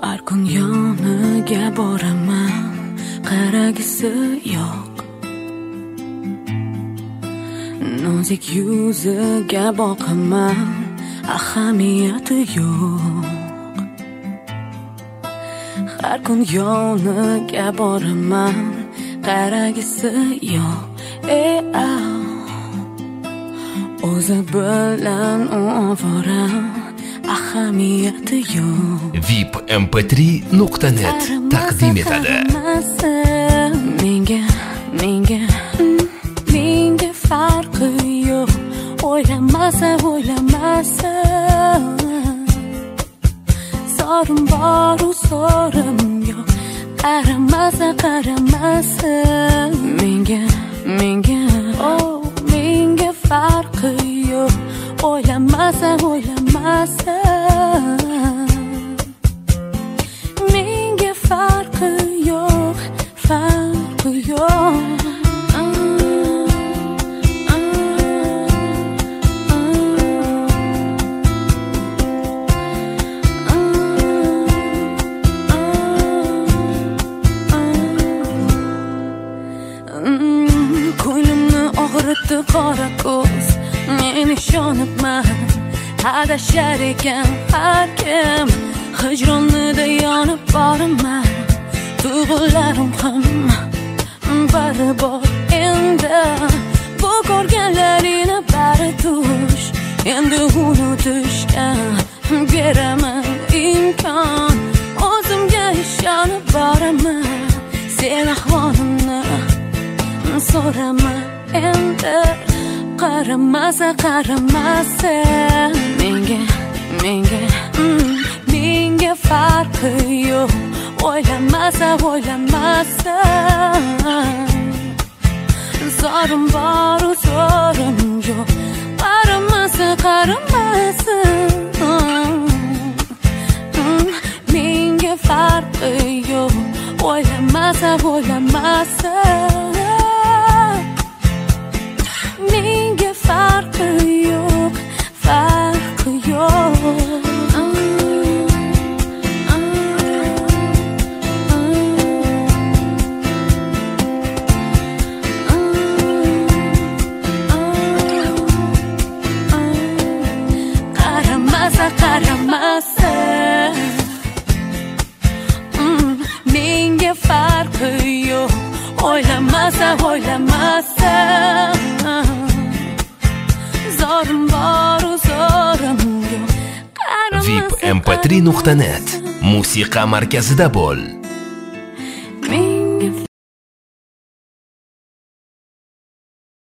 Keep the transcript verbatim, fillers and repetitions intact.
Har kun yoniga boraman, qaragisi yo'q. Nozik yuziga boqaman, ahamiyati yo'q. Har kun yoniga boraman, qaragisi yo'q. Ey o'zi bilan u ovora, ahamiyati yo'q. V I P M P три nuqta net taqdim etadi. Menga, menga, menga farqi yo'q. O'ylamasa, o'ylamasa. Sorim bor, sorim yo'q. Qaramasa, qaramasa. Menga, menga, oh, menga farqi yo'q. O'ylamasa, o'ylamasa. Menga farqi yo'q, farqi yo'q. Ko'nglimni og'ritdi qora ko'z, men ishonibman. Adashar ekan har kim, hijronida yonib boraman. Tuyg'ularim ham bari bor endi, bu ko'rganlaringni bari tush. Endi unutishga beraman imkon, o'zimga ishonib boraman. Sen ahvolimni so'rama endi, qaramasa, qaramasa. Menga, menga, mm, menga farqi yo'q. O'ylamasa, o'ylamasa. Zorim bor, zorim yo'q. Qaramasa, qaramasa. Mm, menga farqi yo'q. O'ylamasa, o'ylamasa. Menga farqi yo'q, farqi yo'q. Qaramasa, qaramasa. Menga farqi yo'q. O'ylamasa, o'ylamasa. Zorim bor, zorim yo'q. V I P M P три nuqta net musiqa markazida bo'l.